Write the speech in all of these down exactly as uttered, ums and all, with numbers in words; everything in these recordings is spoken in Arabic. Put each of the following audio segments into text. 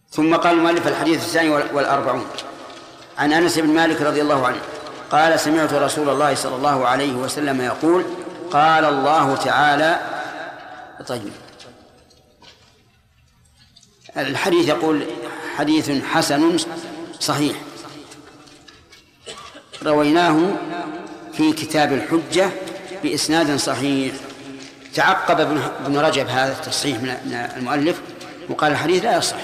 ثم قال المؤلف الحديث الثاني والأربعون عن أنس بن مالك رضي الله عنه قال سمعت رسول الله صلى الله عليه وسلم يقول قال الله تعالى. طيب الحديث يقول حديث حسن صحيح رويناه في كتاب الحجة بإسناد صحيح. تعقب ابن رجب هذا التصحيح من المؤلف وقال الحديث لا يصح.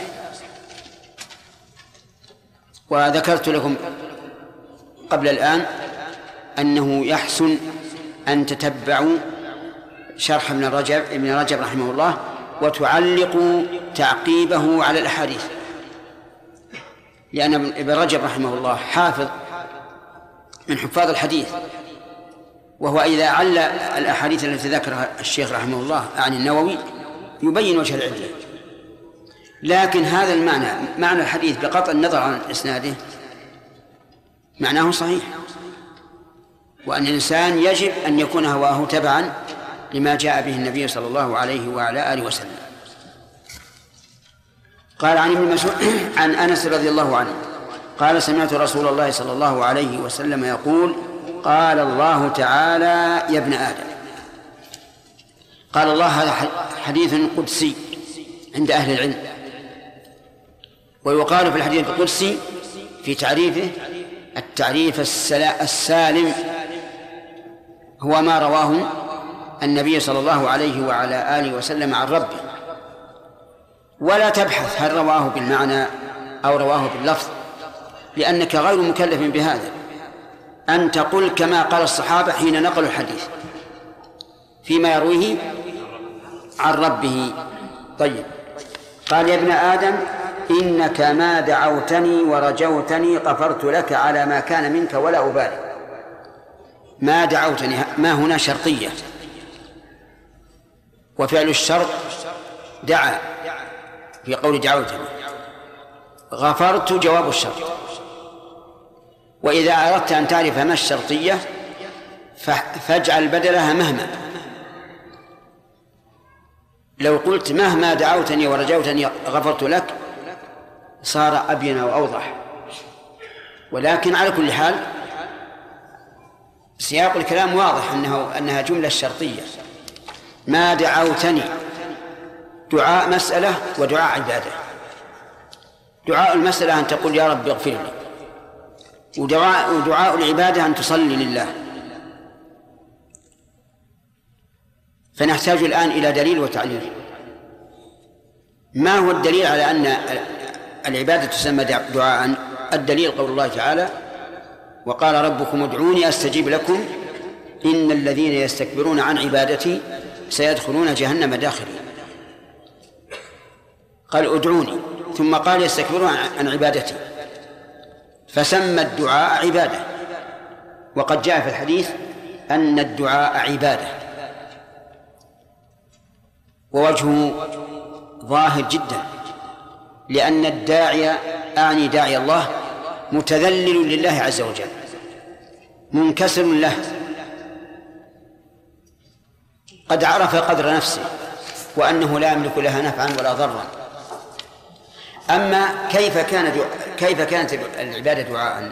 وذكرت لكم قبل الآن أنه يحسن أن تتبعوا شرح ابن رجب ابن رجب رحمه الله وتعلقوا تعقيبه على الأحاديث، لأن ابن رجب رحمه الله حافظ من حفاظ الحديث، وهو إذا عل الأحاديث التي ذكرها الشيخ رحمه الله عن النووي يبين وجه العلة. لكن هذا المعنى معنى الحديث بقطع النظر عن إسناده معناه صحيح، وأن الإنسان يجب أن يكون هواه تبعا لما جاء به النبي صلى الله عليه وعلى آله وسلم. قال عن ابن مسعود عن أنس رضي الله عنه قال سمعت رسول الله صلى الله عليه وسلم يقول قال الله تعالى يا ابن آدم. قال الله هذا حديث قدسي عند أهل العلم، ويقال في الحديث القدسي في تعريفه التعريف السالم هو ما رواه النبي صلى الله عليه وعلى آله وسلم عن ربه، ولا تبحث هل رواه بالمعنى أو رواه باللفظ، لأنك غير مكلف بهذا. أن تقول كما قال الصحابة حين نقلوا الحديث فيما يرويه عن ربه. طيب قال يا ابن آدم إنك ما دعوتني ورجوتني غفرت لك على ما كان منك ولا أبالي. ما دعوتني ما هنا شرطية، وفعل الشرط دعا في قول دعوتني، غفرت جواب الشرط. وإذا أردت أن تعرف ما الشرطية فاجعل بدلها مهما. لو قلت مهما دعوتني ورجوتني غفرت لك صار أبين وأوضح، ولكن على كل حال سياق الكلام واضح أنه أنها جملة شرطية. ما دعوتني دعاء مسألة ودعاء عبادة. دعاء المسألة أن تقول يا رب اغفر لي، ودعاء, ودعاء العبادة أن تصلي لله. فنحتاج الآن إلى دليل وتعليل. ما هو الدليل على أن العبادة تسمى دعاء؟ الدليل قول الله تعالى وقال ربكم ادعوني أستجيب لكم إن الذين يستكبرون عن عبادتي سيدخلون جهنم داخلين. قال ادعوني ثم قال يستكبرون عن عبادتي، فسمى الدعاء عبادة. وقد جاء في الحديث أن الدعاء عبادة، ووجهه ظاهر جدا، لأن الداعي أعني داعي الله متذلل لله عز وجل منكسر له، قد عرف قدر نفسه وأنه لا يملك لها نفعا ولا ضرا. أما كيف كان كيف كانت العبادة دعاء؟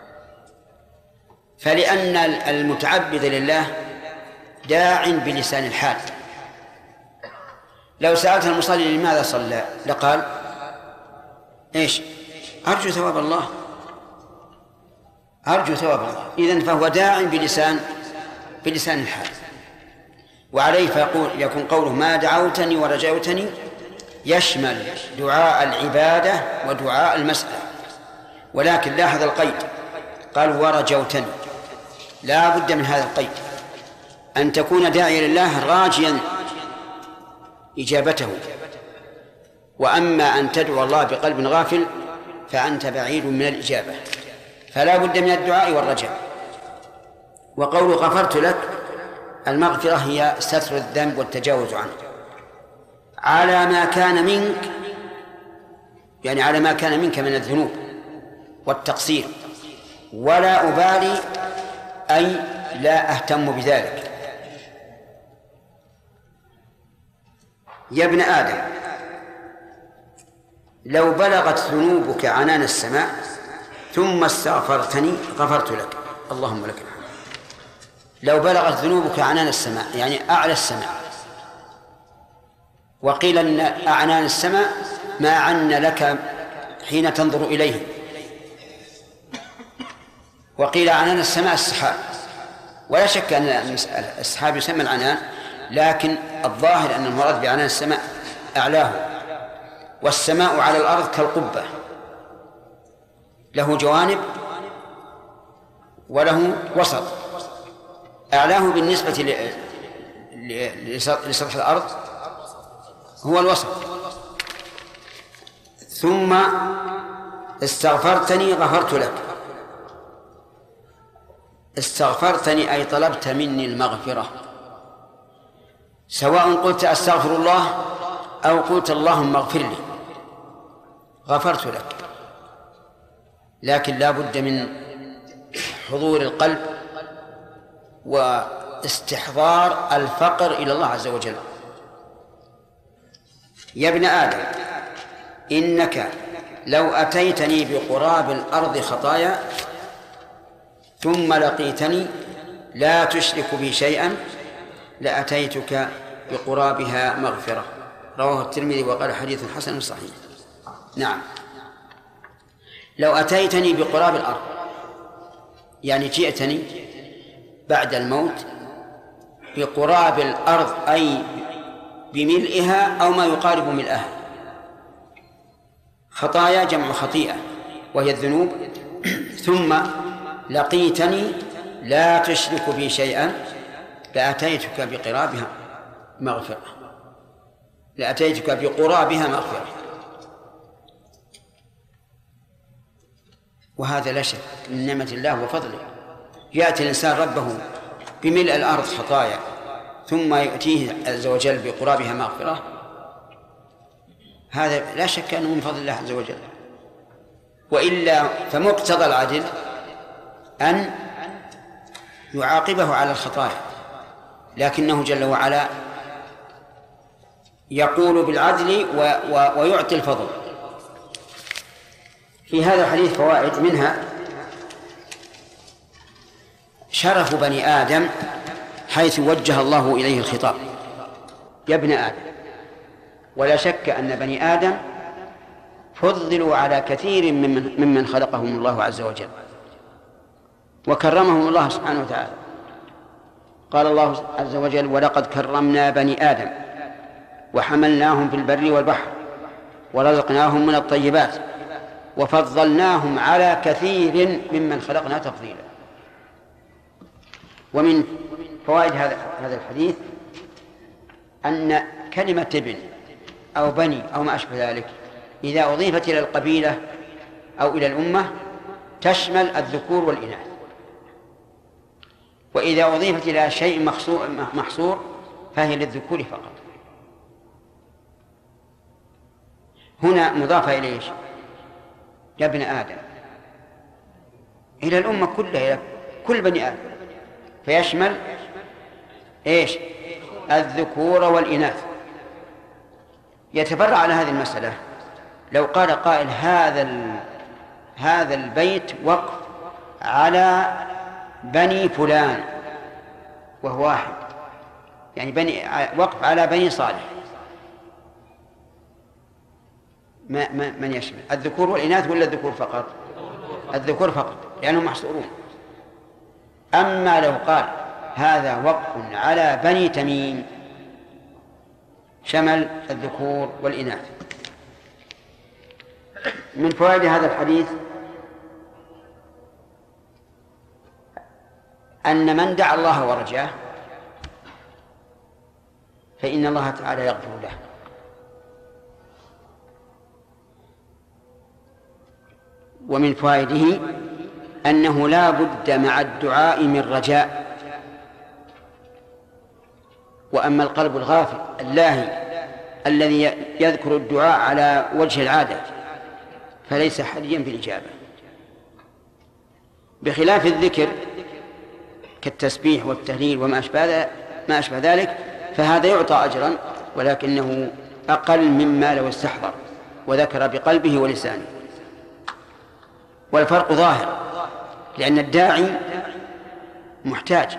فلأن المتعبد لله داع بلسان الحال. لو سألت المصلي لماذا صلى لقال إيش؟ أرجو ثواب الله، أرجو ثواب الله. إذن فهو داع بلسان بلسان الحال. وعليه فيقول يكون قوله ما دعوتني ورجوتني يشمل دعاء العبادة ودعاء المسألة. ولكن لاحظ القيد، قال ورجوتني، لا بد من هذا القيد، أن تكون داعيا لله راجيا إجابته. وأما أن تدعو الله بقلب غافل فأنت بعيد من الإجابة، فلا بد من الدعاء والرجاء. وقول غفرت لك، المغفرة هي ستر الذنب والتجاوز عنه على ما كان منك، يعني على ما كان منك من الذنوب والتقصير، ولا أبالي أي لا أهتم بذلك. يا ابن آدم لو بلغت ذنوبك عنان السماء ثم استغفرتني غفرت لك. اللهم لك الحمد. لو بلغت ذنوبك عنان السماء يعني أعلى السماء، وقيل أن أعنان السماء ما عن لك حين تنظر إليه، وقيل عنان السماء السحاب، ولا شك أن السحاب يسمى العنان، لكن الظاهر أن المراد بعنان السماء أعلاه. والسماء على الأرض كالقبة، له جوانب وله وسط. أعلاه بالنسبة لسطح الأرض هو الوسط. ثم استغفرتني غفرت لك. استغفرتني أي طلبت مني المغفرة، سواء قلت أستغفر الله أو قلت اللهم اغفر لي، غفرت لك. لكن لا بد من حضور القلب واستحضار الفقر إلى الله عز وجل. يا ابن آدم إنك لو أتيتني بقراب الأرض خطايا ثم لقيتني لا تشرك بي شيئا لأتيتك بقرابها مغفرة. رواه الترمذي وقال حديث حسن صحيح. نعم، لو أتيتني بقراب الأرض يعني جئتني بعد الموت بقراب الأرض أي بملئها أو ما يقارب ملئها. خطايا جمع خطيئة وهي الذنوب. ثم لقيتني لا تشرك بي شيئا لأتيتك بقرابها مغفرة، لأتيتك بقرابها مغفرة. وهذا لا شك من نعمة الله وفضله. يأتي الإنسان ربه بملء الأرض خطايا ثم يؤتيه عز وجل بقرابها مغفرة، هذا لا شك أنه من فضل الله عز وجل. وإلا فمقتضى العدل أن يعاقبه على الخطايا، لكنه جل وعلا يقول بالعدل ويعطي الفضل. في هذا الحديث فوائد، منها شرف بني آدم حيث وجه الله إليه الخطاب، يا ابن آدم. ولا شك أن بني آدم فضلوا على كثير ممن, ممن خلقهم الله عز وجل وكرمهم الله سبحانه وتعالى. قال الله عز وجل ولقد كرمنا بني آدم وحملناهم في البر والبحر ورزقناهم من الطيبات وفضلناهم على كثير ممن خلقنا تفضيلا. ومن فوائد هذا هذا الحديث أن كلمة ابن أو بني أو ما أشبه ذلك إذا أضيفت إلى القبيلة أو إلى الأمة تشمل الذكور والإناث، وإذا أضيفت إلى شيء محصور فهي للذكور فقط. هنا مضافة إلى إيش؟ يا ابن آدم، إلى الأمة كلها، إلى كل بني آدم، فيشمل إيش؟ الذكور والإناث. يتفرع على هذه المسألة لو قال قائل هذا هذا البيت وقف على بني فلان وهو واحد، يعني بني وقف على بني صالح، ما ما من يشمل الذكور والإناث ولا الذكور فقط؟ الذكور فقط لأنهم محصورون. أما لو قال هذا وقف على بني تميم شمل الذكور والإناث. من فوائد هذا الحديث أن من دعا الله ورجاه فإن الله تعالى يغفر له. ومن فوائده أنه لا بد مع الدعاء من رجاء. وأما القلب الغافل اللاهي الذي يذكر الدعاء على وجه العادة فليس حريا بالإجابة، بخلاف الذكر كالتسبيح والتهليل وما أشبه ما أشبه ذلك، فهذا يعطى أجرا ولكنه أقل مما لو استحضر. وذكر بقلبه ولسانه. والفرق ظاهر، لأن الداعي محتاج،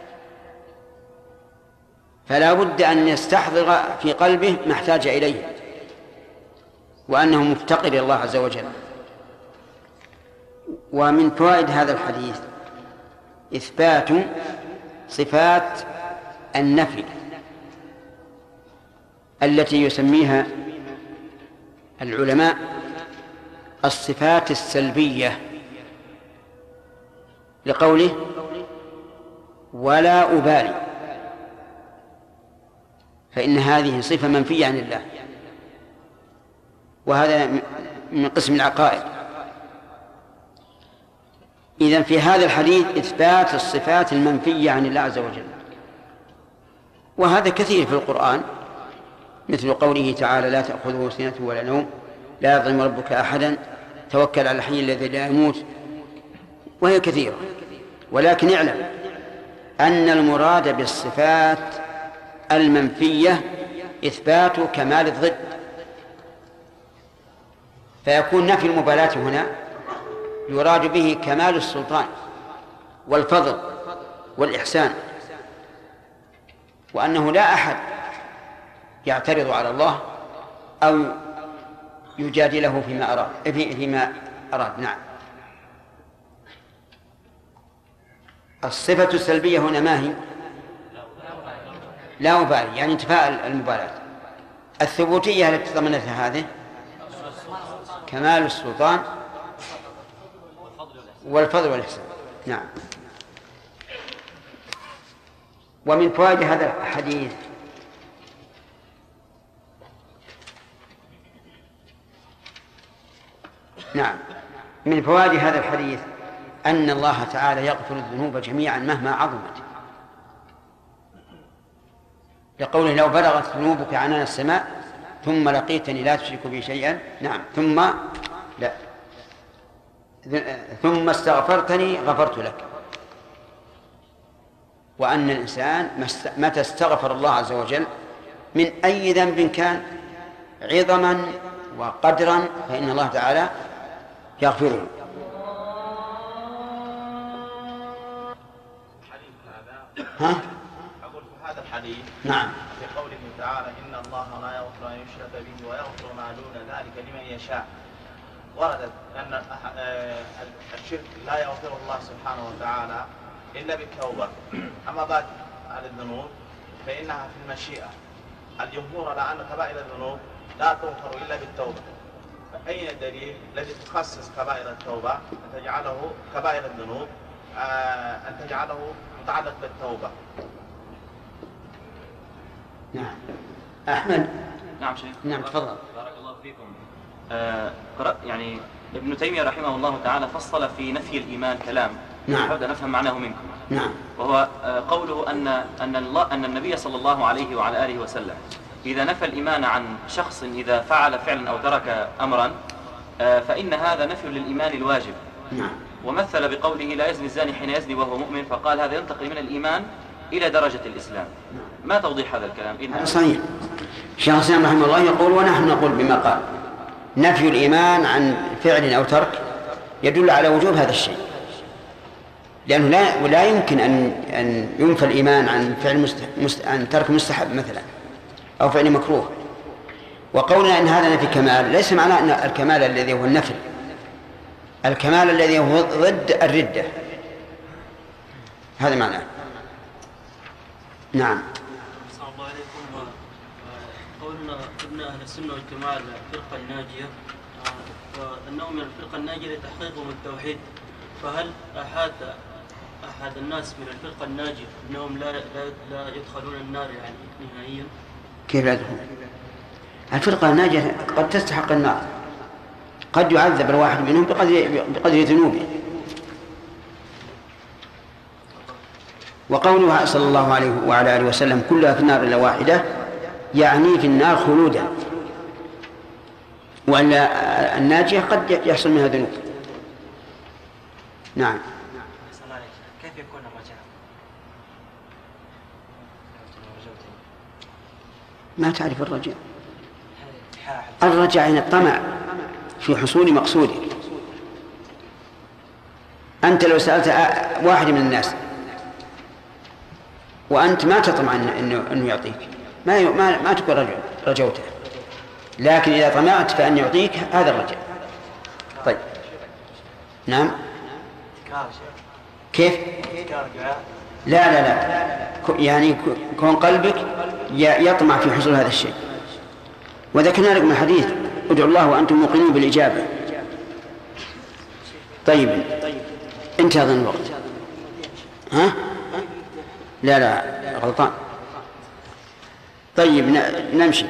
فلا بد أن يستحضر في قلبه ما احتاج إليه، وأنه مفتقر إلى الله عز وجل. ومن فوائد هذا الحديث إثبات صفات النفي التي يسميها العلماء الصفات السلبية، لقوله ولا أبالي، فإن هذه صفة منفية عن الله، وهذا من قسم العقائد. إذن في هذا الحديث إثبات الصفات المنفية عن الله عز وجل، وهذا كثير في القرآن، مثل قوله تعالى لا تأخذه سنة ولا نوم، لا يظلم ربك أحدا، توكل على الحي الذي لا يموت، وهي كثيرة. ولكن اعلم أن المراد بالصفات المنفية إثبات كمال الضد، فيكون نفي المبالاة هنا يراد به كمال السلطان والفضل والإحسان، وأنه لا أحد يعترض على الله أو يجادله فيما أراد فيما أراد. نعم. الصفة السلبية هنا ما هي؟ لا أبالي، يعني انتفاء المبالاة. الثبوتية التي ضمنتها هذه كمال السلطان والفضل والإحسان. نعم. ومن فوائد هذا الحديث نعم من فوائد هذا الحديث أن الله تعالى يغفر الذنوب جميعا مهما عظمت، لقوله لو بلغت ذنوبك عنان السماء ثم لقيتني لا تشرك بي شيئا. نعم. ثم لا ثم استغفرتني غفرت لك. وأن الإنسان متى استغفر الله عز وجل من أي ذنب كان عظما وقدرا فإن الله تعالى يغفره. ها؟ أقول في هذا الحديث نعم في قوله تعالى إن الله لا يغفر أن يشرك به ويغفر ما دون ذلك لمن يشاء، وردت أن الشرك لا يغفره الله سبحانه وتعالى إلا بالتوبة. أما بعد على الذنوب فإنها في المشيئة. الجمهور على أن كبائر الذنوب لا تغفر إلا بالتوبة، فأين الدليل الذي تخصص كبائر التوبة أن تجعله كبائر الذنوب أن تجعله متعلق بالتوبة؟ نعم. أحمد. نعم شيخ. نعم تفضل. بارك الله فيكم. آه قرأت يعني ابن تيمية رحمه الله تعالى فصل في نفي الإيمان كلام. نعم. أحب أن أفهم معناه منكم. نعم. وهو آه قوله أن أن الله أن النبي صلى الله عليه وعلى آله وسلم إذا نفى الإيمان عن شخص إذا فعل فعلا أو ترك أمرا آه فإن هذا نفي للإيمان الواجب. نعم. ومثل بقوله لا يزني الزاني حين يزني وهو مؤمن، فقال هذا ينتقل من الإيمان إلى درجة الإسلام. ما توضيح هذا الكلام؟ هذا صحيح. شيخ الإسلام رحمه الله يقول ونحن نقول بما قال نفي الإيمان عن فعل أو ترك يدل على وجوب هذا الشيء، لأنه لا ولا يمكن أن أن ينفى الإيمان عن فعل مست... مست... عن ترك مستحب مثلا أو فعل مكروه. وقولنا أن هذا نفي كمال ليس معناه أن الكمال الذي هو النفي، الكمال الذي هو ضد الردة، هذا معناه. نعم. السلام الله عليكم. قولنا ابن أهل السنة والجماعة الفرقة الناجية وأنهم من الفرقة الناجية لتحقيقهم التوحيد، فهل أحد أحد الناس من الفرقة الناجية أنهم لا لا, لا يدخلون النار يعني نهائيا؟ كيف لا يدخلون؟ الفرقة الناجية قد تستحق النار، قد يعذب الواحد منهم بقدر بقدر ذنوبه. وقوله صلى الله عليه وعلى آله وسلم كلها في النار إلا واحدة يعني في النار خلودا، وأن الناجية قد يحصل منها ذنوب. نعم. كيف يكون الرجاء؟ ما تعرف الرجاء؟ الرجاء هنا الطمع في حصول مقصودك. أنت لو سألت واحد من الناس وأنت ما تطمع إنه, إنه يعطيك ما ما, ما تكون رجو رجوته، لكن إذا طمعت فأن يعطيك هذا الرجاء. طيب نعم كيف؟ لا لا لا يعني كون قلبك يطمع في حصول هذا الشيء. وذكرنا لكم الحديث ادعوا الله وأنتم موقنون بالإجابة. طيب انتهى هذا الوقت. ها؟ لا لا غلطان. طيب نمشي.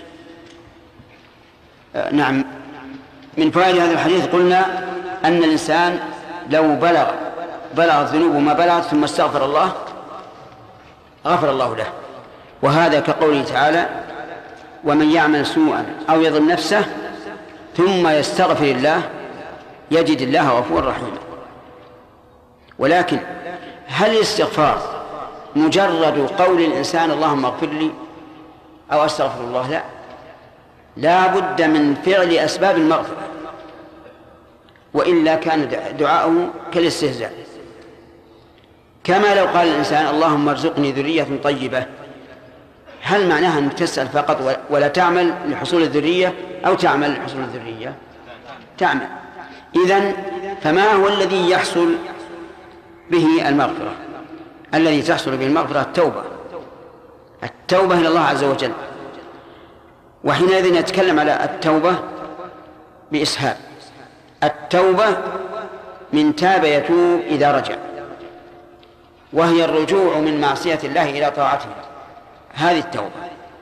آه نعم، من فوائد هذا الحديث قلنا أن الإنسان لو بلغ بلغت ذنوبه ما بلغت ثم استغفر الله غفر الله له، وهذا كقوله تعالى ومن يعمل سوءا أو يظلم نفسه ثم يستغفر الله يجد الله غفورا رحيما. ولكن هل الاستغفار مجرد قول الإنسان اللهم اغفر لي أو أستغفر الله؟ لا، لا بد من فعل أسباب المغفرة، وإلا كان دعاؤه كالاستهزاء. كما لو قال الإنسان اللهم ارزقني ذرية طيبة، هل معناها أن تسأل فقط ولا تعمل لحصول الذرية أو تعمل لحصول الذرية؟ تعمل. إذن فما هو الذي يحصل به المغفرة؟ الذي تحصل به المغفرة التوبة، التوبة إلى الله عز وجل. وحينئذ نتكلم على التوبة بإسهاب. التوبة من تاب يتوب إذا رجع، وهي الرجوع من معصية الله إلى طاعته. هذه التوبة،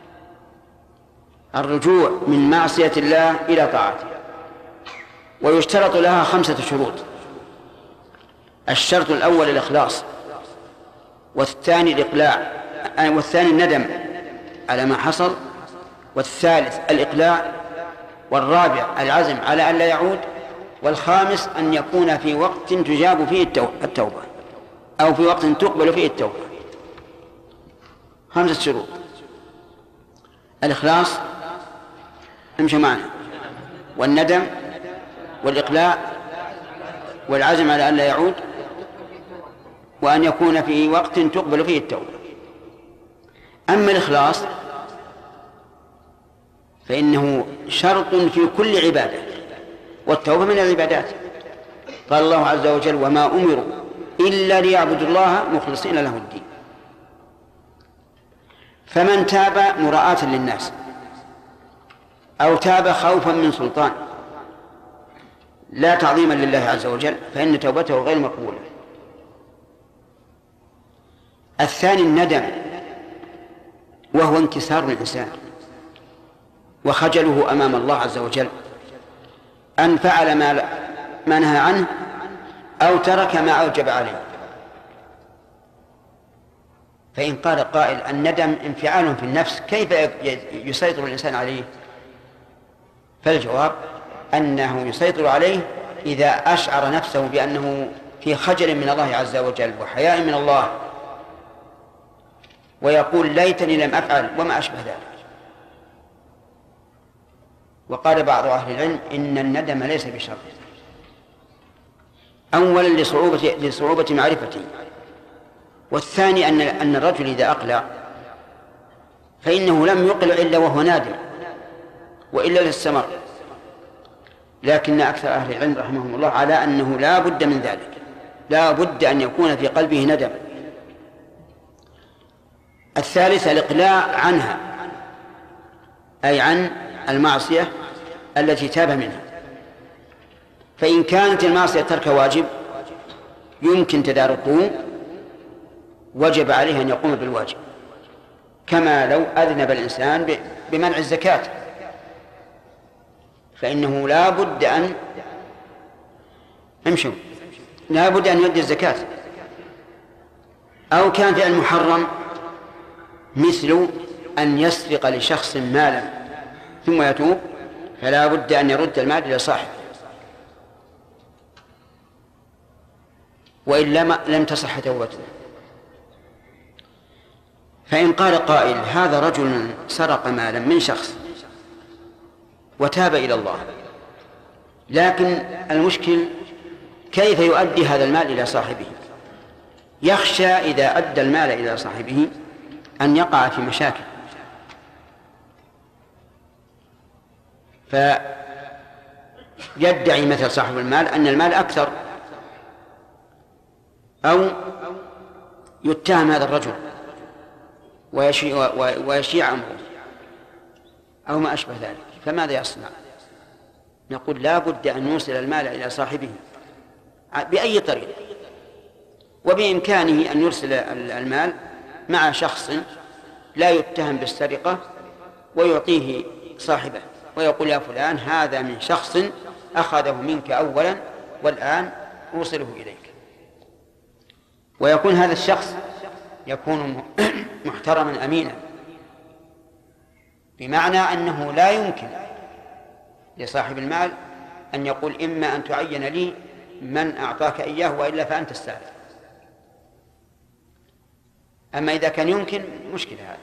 الرجوع من معصية الله إلى طاعته. ويشترط لها خمسة شروط. الشرط الأول الإخلاص، والثاني الإقلاع، والثاني الندم على ما حصل، والثالث الإقلاع، والرابع العزم على أن لا يعود، والخامس أن يكون في وقت تجاب فيه التوبة أو في وقت تقبل فيه التوبة. خمسة شروط: الإخلاص امشي معنا، والندم، والإقلاع، والعزم على أن لا يعود، وأن يكون في وقت تقبل فيه التوبة. أما الإخلاص فإنه شرط في كل عبادة، والتوبة من العبادات. قال الله عز وجل وما أمروا إلا ليعبدوا الله مخلصين له الدين. فمن تاب مراءة للناس أو تاب خوفا من سلطان لا تعظيما لله عز وجل فإن توبته غير مقبولة. الثاني الندم، وهو انكسار الإنسان وخجله أمام الله عز وجل أن فعل ما, ما نهى عنه أو ترك ما أوجب عليه. فإن قال قائل الندم انفعال في النفس كيف يسيطر الإنسان عليه؟ فالجواب أنه يسيطر عليه إذا أشعر نفسه بأنه في خجل من الله عز وجل وحياء من الله، ويقول ليتني لم أفعل وما أشبه ذلك. وقال بعض أهل العلم إن الندم ليس بشر، أولا لصعوبة, لصعوبة معرفته، والثاني أن, أن الرجل إذا أقلع فإنه لم يقلع إلا وهو نادم وإلا للسمر. لكن أكثر أهل العلم رحمهم الله على أنه لا بد من ذلك، لا بد أن يكون في قلبه ندم. الثالث الإقلاع عنها، أي عن المعصية التي تاب منها. فإن كانت المعصية ترك واجب يمكن تداركه وجب عليه أن يقوم بالواجب، كما لو أذنب الإنسان بمنع الزكاة فإنه لا بد أن امشوا لا بد أن يؤدي الزكاة. أو كان فعل محرم مثل أن يسرق لشخص مالا ثم يتوب فلا بد أن يرد المال إلى صاحبه، وإلا لم تصح توبته. فإن قال قائل هذا رجل سرق مالا من شخص وتاب إلى الله، لكن المشكل كيف يؤدي هذا المال إلى صاحبه. يخشى إذا أدى المال إلى صاحبه أن يقع في مشاكل، فيدعي مثل صاحب المال أن المال أكثر، أو يتهم هذا الرجل ويشيع, ويشيع أمره أو ما أشبه ذلك، فماذا يصنع؟ نقول لا بد أن يوصل المال إلى صاحبه بأي طريق، وبإمكانه أن يرسل المال مع شخص لا يتهم بالسرقة ويعطيه صاحبه ويقول يا فلان هذا من شخص أخذه منك أولا والآن أوصله إليك، ويكون هذا الشخص يكون محترما أمينا، بمعنى أنه لا يمكن لصاحب المال أن يقول إما أن تعين لي من أعطاك إياه وإلا فأنت السالف. أما إذا كان يمكن مشكلة هذا.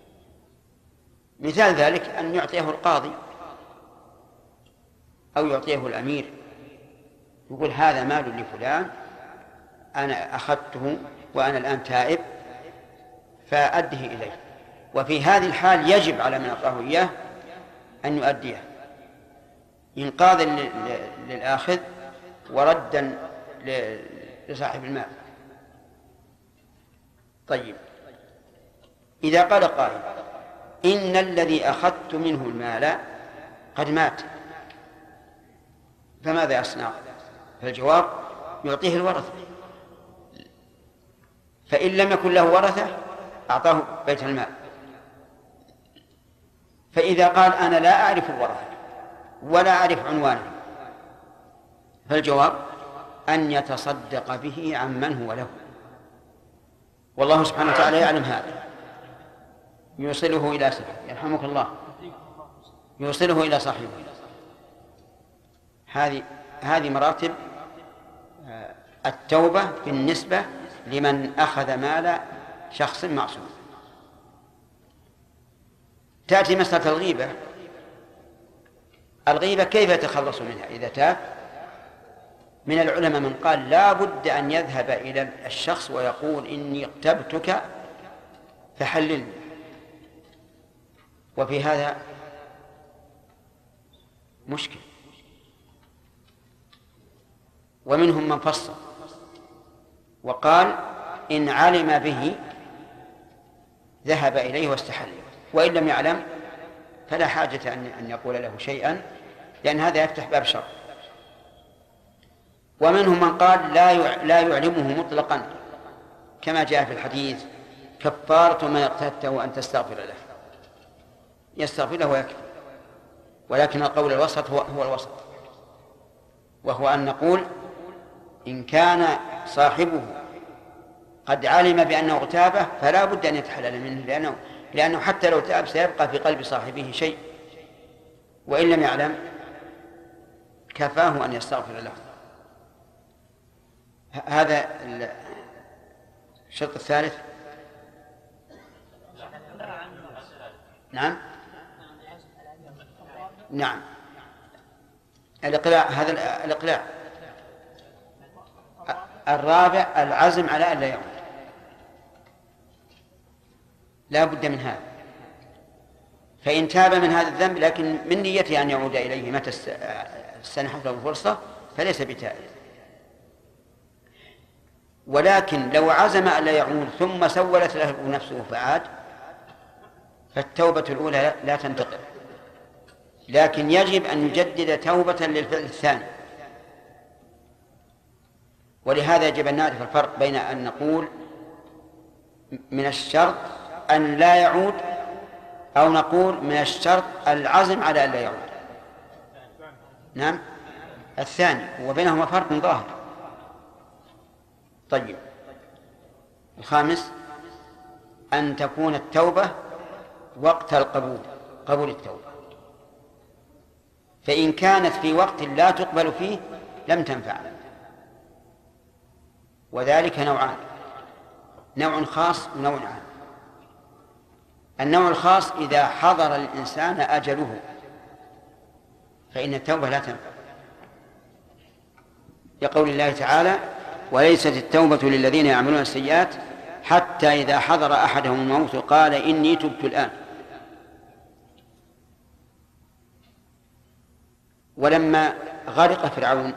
مثال ذلك أن يعطيه القاضي أو يعطيه الأمير، يقول هذا مال لفلان أنا أخذته وأنا الآن تائب فأده إليه، وفي هذه الحال يجب على من أعطاه إياه أن يؤديه إنقاذا للآخذ وردا لصاحب المال. طيب، إذا قال قائل إن الذي أخذت منه المال قد مات فماذا يصنع؟ فالجواب يعطيه الورثة، فإن لم يكن له ورثة أعطاه بيت المال. فإذا قال أنا لا أعرف الورثة ولا أعرف عنوانه، فالجواب أن يتصدق به عن من هو له، والله سبحانه وتعالى يعلم هذا، يوصله إلى صاحبه، يرحمك الله، يوصله إلى صاحبه. هذه هذه مراتب التوبة بالنسبة لمن أخذ مال شخص معصوم. تأتي مسألة الغيبة. الغيبة كيف يتخلص منها إذا تاب؟ من العلماء من قال لا بد أن يذهب إلى الشخص ويقول إني اغتبتك فحللني، وفي هذا مشكل. ومنهم من فصل وقال إن علم به ذهب إليه واستحل، وإن لم يعلم فلا حاجة أن يقول له شيئا، لأن هذا يفتح باب شر. ومنهم من قال لا لا يعلمه مطلقا، كما جاء في الحديث كفارة ما اقتدته أن تستغفر له، يستغفر له ويكفي. ولكن القول الوسط هو, هو الوسط، وهو أن نقول إن كان صاحبه قد علم بأنه اغتابه فلا بد أن يتحلل منه، لأنه, لأنه حتى لو تاب سيبقى في قلب صاحبه شيء، وإن لم يعلم كفاه أن يستغفر له. هذا الشرط الثالث. نعم نعم الإقلاع، هذا الإقلاع. الرابع العزم على أن لا يعود، لا بد من هذا. فإن تاب من هذا الذنب لكن من نيته أن يعود إليه متى استنحت له الفرصة فليس بتائب. ولكن لو عزم أن لا يعود ثم سولت له نفسه فعاد فالتوبة الأولى لا تنتقل، لكن يجب أن يجدد توبة للفعل الثاني. ولهذا يجب أن نعرف الفرق بين أن نقول من الشرط أن لا يعود أو نقول من الشرط العزم على أن لا يعود. نعم الثاني، وبينهما فرق ظاهر. طيب، الخامس أن تكون التوبة وقت القبول، قبول التوبة، فإن كانت في وقت لا تقبل فيه لم تنفع. وذلك نوعان، نوع خاص ونوع عام. النوع الخاص إذا حضر الإنسان أجله فإن التوبة لا تنفع، لقول الله تعالى: وليست التوبة للذين يعملون السيئات حتى إذا حضر أحدهم الموت قال إني تبت الآن. ولما غرق فرعون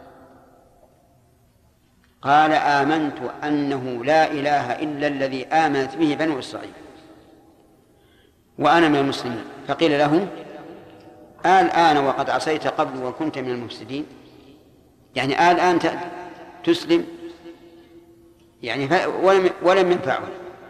قال: آمنت أنه لا إله إلا الذي آمنت به بنو إسرائيل وأنا من المسلمين. فقيل له: الآن وقد عصيت قبل وكنت من المفسدين، يعني الآن تسلم، يعني ولم, ولم ينفعه.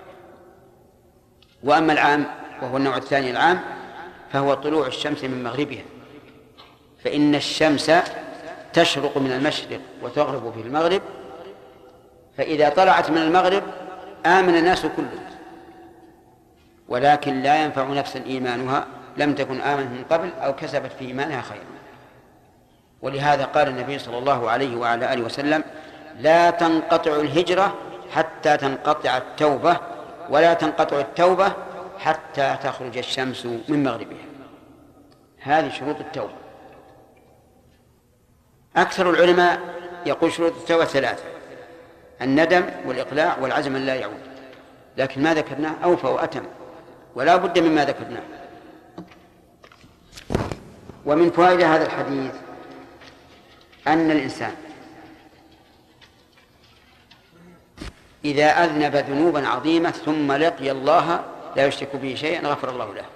وأما العام وهو النوع الثاني العام فهو طلوع الشمس من مغربها، فإن الشمس تشرق من المشرق وتغرب في المغرب، فإذا طلعت من المغرب آمن الناس كلهم، ولكن لا ينفع نفسا إيمانها لم تكن آمنت من قبل أو كسبت في إيمانها خيرا. ولهذا قال النبي صلى الله عليه وعلى آله وسلم: لا تنقطع الهجرة حتى تنقطع التوبة، ولا تنقطع التوبة حتى تخرج الشمس من مغربها. هذه شروط التوبة. أكثر العلماء يقول شروط التوبة ثلاثة: الندم والإقلاع والعزم أن لا يعود، لكن ما ذكرناه أوفى وأتم ولا بد مما ذكرناه. ومن فوائد هذا الحديث أن الإنسان إذا أذنب ذنوبا عظيمة ثم لقي الله لا يشرك به شيئا غفر الله له،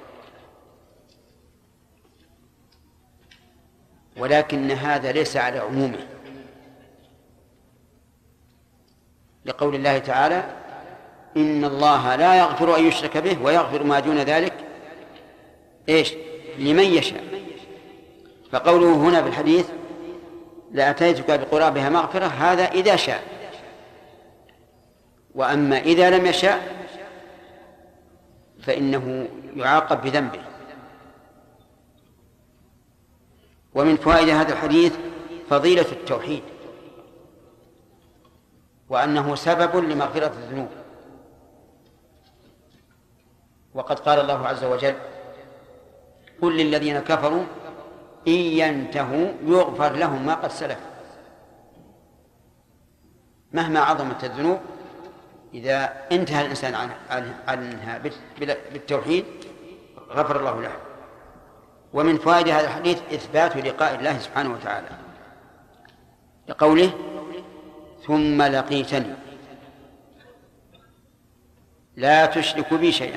ولكن هذا ليس على عمومه، لقول الله تعالى: إن الله لا يغفر أن يشرك به ويغفر ما دون ذلك إيش لمن يشاء. فقوله هنا في الحديث: لأتيتك بقرابها مغفرة، هذا إذا شاء، وأما إذا لم يشاء فإنه يعاقب بذنبه. ومن فوائد هذا الحديث فضيلة التوحيد، وأنه سبب لمغفرة الذنوب. وقد قال الله عز وجل: قل للذين كفروا إن ينتهوا يغفر لهم ما قد سلف. مهما عظمت الذنوب إذا انتهى الإنسان عنها بالتوحيد غفر الله له. ومن فوائد هذا الحديث إثبات لقاء الله سبحانه وتعالى، لقوله: ثم لقيتني لا تشرك بي شيئا.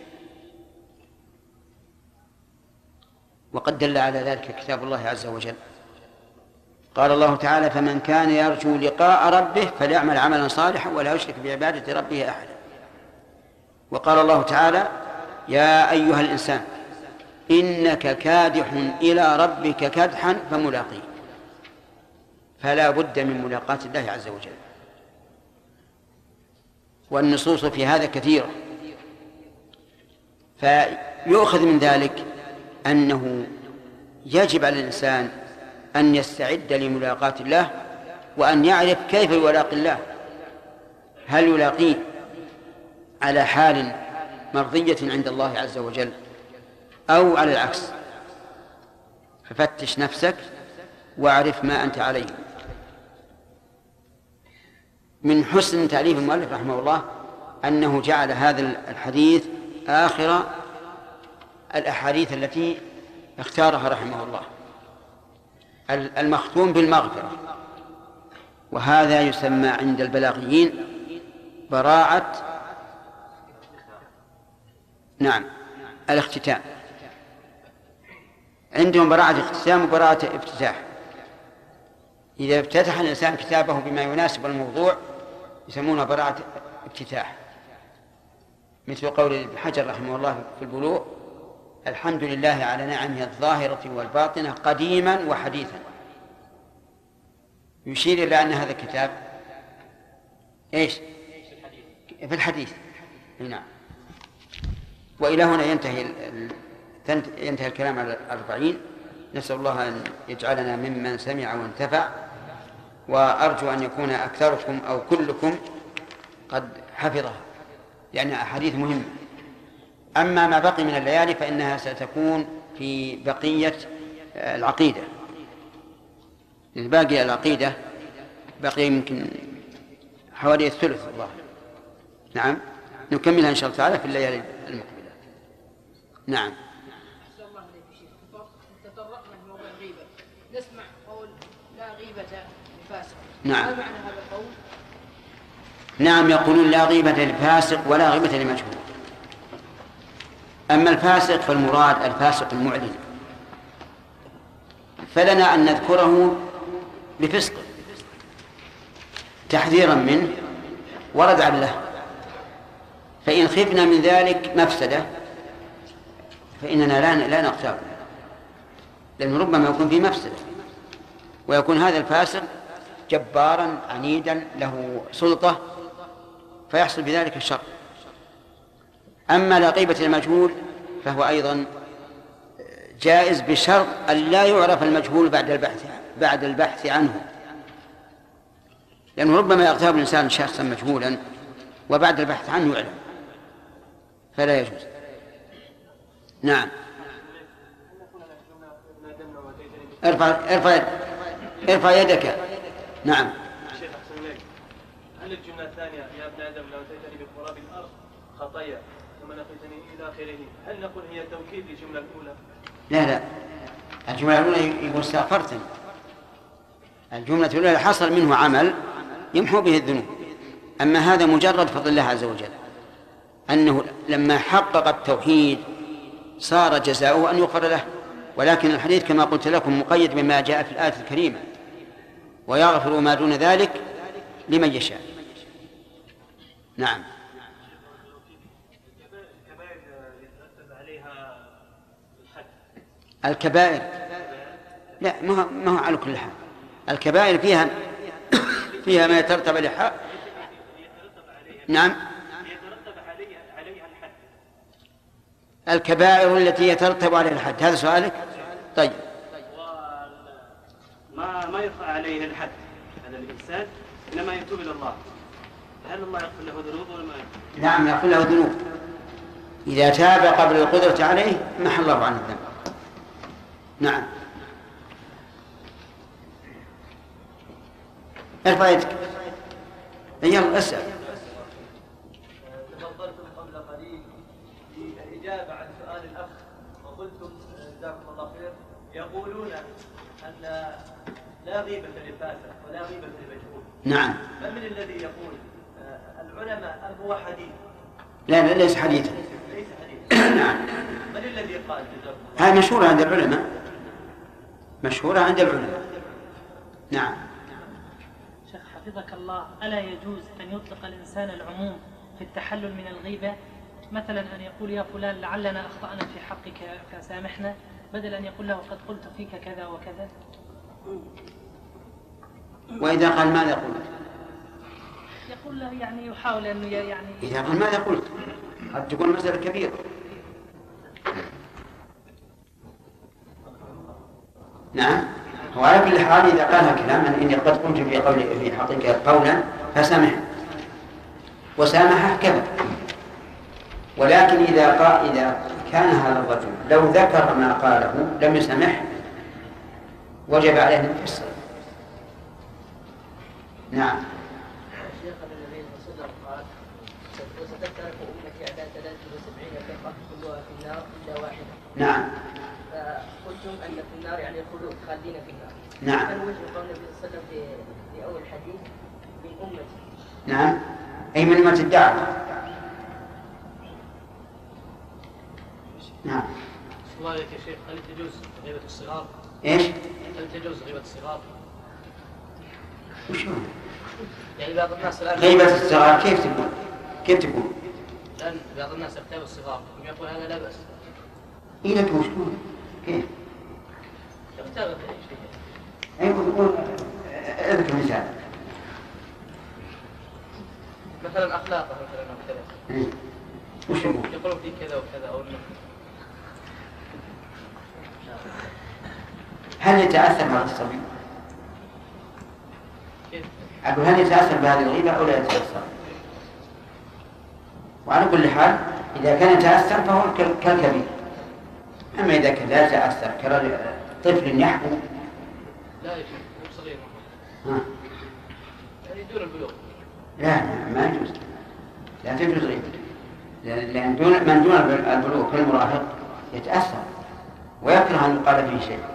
وقد دل على ذلك كتاب الله عز وجل. قال الله تعالى: فمن كان يرجو لقاء ربه فليعمل عملا صالحا ولا يشرك بعبادة ربه أحدا. وقال الله تعالى: يا أيها الإنسان إنك كادح إلى ربك كدحا فملاقيه. فلا بد من ملاقاة الله عز وجل. والنصوص في هذا كثيرة، فيؤخذ من ذلك أنه يجب على الإنسان أن يستعد لملاقاة الله، وأن يعرف كيف يلاقي الله. هل يلاقيه على حال مرضية عند الله عز وجل أو على العكس؟ ففتش نفسك واعرف ما أنت عليه. من حسن تعريف المؤلف رحمه الله أنه جعل هذا الحديث آخر الأحاديث التي اختارها رحمه الله، المختوم بالمغفرة، وهذا يسمى عند البلاغيين براعة نعم الاختتام. عندهم براعة اختتام وبراعة افتتاح. إذا افتتح الإنسان كتابه بما يناسب الموضوع يسمونه براعة افتتاح، مثل قول ابن حجر رحمه الله في البلوغ: الحمد لله على نعمه الظاهرة والباطنة قديما وحديثا. يشير إلى أن هذا الكتاب إيش؟ في الحديث. نعم. وإلى هنا ينتهي ينتهي الكلام على الأربعين. نسأل الله أن يجعلنا ممن سمع وانتفع، وأرجو أن يكون أكثركم أو كلكم قد حفظها، لأنها أحاديث مهمة. أما ما بقي من الليالي فإنها ستكون في بقية العقيدة، الباقي العقيدة بقي يمكن حوالي الثلث الله. نعم، نكملها إن شاء الله تعالى في الليالي المقبلة. نعم. تطرقنا في موضوع الغيبة، نسمع قول لا غيبة لفاسق. نعم. ما معنى هذا القول؟ نعم، يقولون لا غيبة للفاسق ولا غيبة لمجهول. أما الفاسق فالمراد الفاسق المعلن، فلنا أن نذكره بفسقه تحذيرا منه وردعا له، فإن خفنا من ذلك مفسدة فإننا لا لا نغتاب، لأنه ربما يكون في مفسدة ويكون هذا الفاسق جبارا عنيدا له سلطة فيحصل بذلك الشر. أما لا غيبة المجهول فهو أيضا جائز بشرط أن لا يعرف المجهول بعد البحث بعد البحث عنه، لأنه ربما يغتاب الإنسان شخصا مجهولا وبعد البحث عنه يعلم، فلا يجوز. نعم. ارفع ارفع ارفع يدك. نعم. شيخ أحسن إليك، هل الجملة الثانية يا ابن آدم لو أتيتني بقراب الأرض خطايا ثم لقيتني إلى آخره، هل نقول هي توكيد للجملة الأولى؟ لا لا، الجملة الأولى يقول استغفرتني، الجملة الأولى حصل منه عمل يمحو به الذنوب، أما هذا مجرد فضل الله عز وجل أنه لما حقق التوحيد صار جزاؤه أن يغفر له، ولكن الحديث كما قلت لكم مقيد بما جاء في الآية الكريمة ويغفر ما دون ذلك لمن يشاء. نعم. الكبائر يترتب عليها الحد. الكبائر لا، ما هو على كل حال، الكبائر فيها فيها ما يترتب عليه حق. نعم. يترتب عليها الحد. الكبائر التي يترتب عليها الحد، هذا سؤالك؟ طيب. ما ما يرفع عليه الحد هذا الإنسان إنما يتوب إلى الله، هل الله يغفر له ذنوب ولا ما يغفر؟ نعم يغفر له ذنوب إذا تاب قبل القدرة عليه محى الله عنه الذنب. نعم. ارفع يدك. يلا اسأل. تفضلتم قبل قليل في الإجابة عن سؤال الأخ وقلتم جزاكم الله خير يقولون أن لا غيبة للفاسق ولا غيبة للمجهول. نعم. من من الذي يقول العلماء أم هو حديث؟ لا لا ليس حديثا. ليس حديث. نعم. من الذي قال جزاكم الله؟ هذه مشهورة عند العلماء، مشهورة عند العلماء. نعم. شيخ حفظك الله، ألا يجوز أن يطلق الإنسان العموم في التحلل من الغيبة؟ مثلا أن يقول يا فلان لعلنا أخطأنا في حقك فسامحنا، بدل أن يقول له قد قلت فيك كذا وكذا. وإذا قال ماذا قلت؟ يقول له يعني يحاول أنه يعني إذا قال ماذا قلت قد تكون مسألة كبيرة. نعم. وعلى كل حال إذا قالها كلاما إني قد قلت في قول في حقك قولا فسامح وسامحه كذا، ولكن إذا قال إذا كان هذا الرجل لو ذكر ما قاله لم يسامح وجب عليه أن يفسر. نعم. شيخ النبي صلى الله عليه وسلم قال وستفترق أمتي على ثلاث وسبعين فرقة كلها في النار إلا واحدة. نعم. فقلتم أن في النار يعني الخلود خالدين في النار. نعم. هل وجه قول النبي صلى الله عليه وسلم في في أول الحديث من أمتي؟ نعم. أي من أمة الدعوة. نعم. الله عليك يا شيخ، هل تجوز غيبة الصغار؟ إيش؟ هل تجوز غيبة الصغار؟ وشو؟ يعني بعض الناس الآن غيبة الصغار كيف تكون؟ كيف تكون؟ الآن بعض الناس يغتاب الصغار يقول هذا لا بأس. إيه لك وشلون؟ كيف؟ يغتاب في أي شيء. أيوة يقول اذكر مثال. مثلا أخلاقه مثلا أو كذا. إيه. وش يقول؟ يقولون في كذا وكذا أو إنه. هل يتأثر هذا الصبي؟ كيف؟ أقول هل يتأثر بهذه الغيبة أو لا يتأثر؟ وعلى كل حال إذا كان يتأثر فهو كالكبير، أما إذا كان لا يتأثر طفل يحبو؟ لا يا شيخ مو صغير. ها؟ يعني دون البلوغ. لا لا ما يجوز، لا تجوز غيبة، لأن دون من دون البلوغ كالمراهق يتأثر ويكره أن يقال فيه شيء.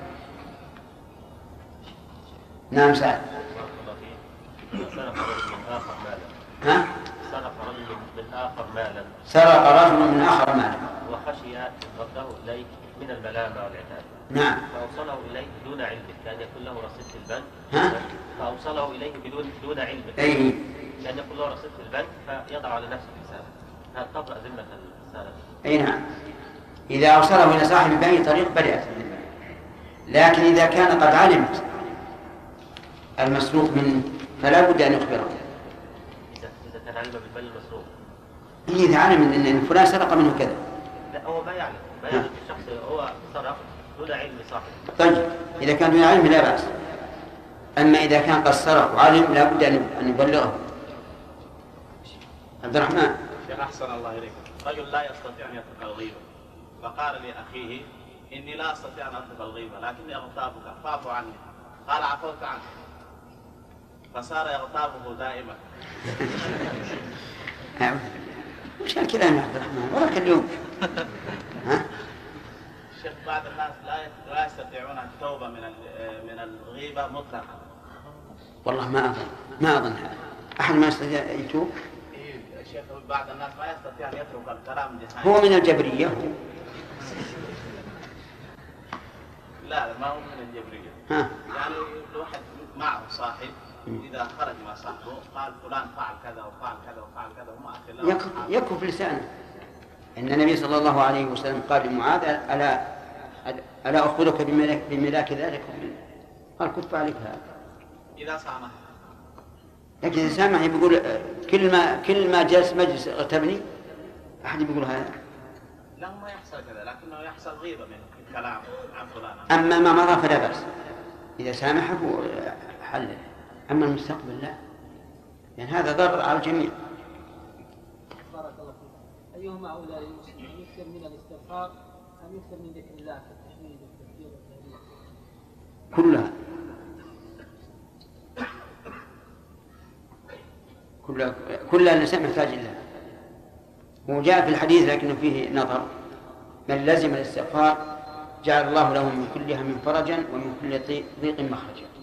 نعم سعد. سرق رجل من آخر مالا. ها؟ سرق رجل من آخر مالا. سرق رجل من آخر مالا. وخشي رده إليه من الملامة والعتاب. نعم. فأوصله إليه دون علمه، كان يكون له رصيد في البنك. ها؟ فأوصله إليه بدون دون علمه. أي. كان يكون له رصيد في البنك فيضع على نفسه حسابه. هذا تبرأ ذمة السالف. أي نعم. إذا أوصله إلى صاحب بأي طريق بدأت الذمة. لكن إذا كان قد علمت المسروق منه فلا بد أن يخبره. إذا كان علم بالمال المسروق. إذا علم أن فلان سرق منه كذا. لا هو ما يعلم، ما يعلم الشخص هو سرق دون علم صاحبه. طيب إذا كان دون علم لا بأس. أما إذا كان قد سرق وعلم لا بد أن يبلغه. عبد الرحمن. شيخ أحسن الله إليكم. رجل لا يستطيع أن يترك الغيبة فقال لأخيه إني لا أستطيع أن أترك الغيبة لكني أغتابك فاعف عني. قال عفوت عنك فصار يغتابه دائما. وش الكلام يا عبد الرحمن وراك اليوم؟ ها؟ شيخ بعض الناس لا لا يستطيعون التوبة من من الغيبة مطلقا. والله ما أظن ما أظن أحد ما يستطيع يتوب. شيخ بعض الناس ما يستطيع أن يترك الكلام نهائيا. هو من الجبرية هو. لا ما هو من الجبرية. ها. يعني الواحد معه صاحب إذا خرج مع صاحبه قال فلان فعل كذا وفعل كذا وفعل كذا وما أخي يكف لسانه. إن النبي صلى الله عليه وسلم قال لمعاذ ألا ألا أخبرك بملاك, بملاك ذلك؟ قال كف عليك هذا. إذا سامح. لكن إذا سامح بيقول كل ما كل ما جلس مجلس اغتبني أحد بيقول هذا. لا ما يحصل كذا لكنه يحصل غيبة من الكلام عن فلان. أما ما مضى فلا بأس إذا سامحه حله. أما المستقبل لا، يعني هذا ضرر على الجميع. بارك الله فيك. أيهما أولى للمسلم أن يكثر من الاستغفار أم يكثر من ذكر الله كالتحميد والتكبير والتهليل؟ كلها كلها كلها الإنسان محتاج لها. وجاء في الحديث لكنه فيه نظر: من لزم الاستغفار جعل الله له من كل هم فرجا ومن كل ضيق مخرجا.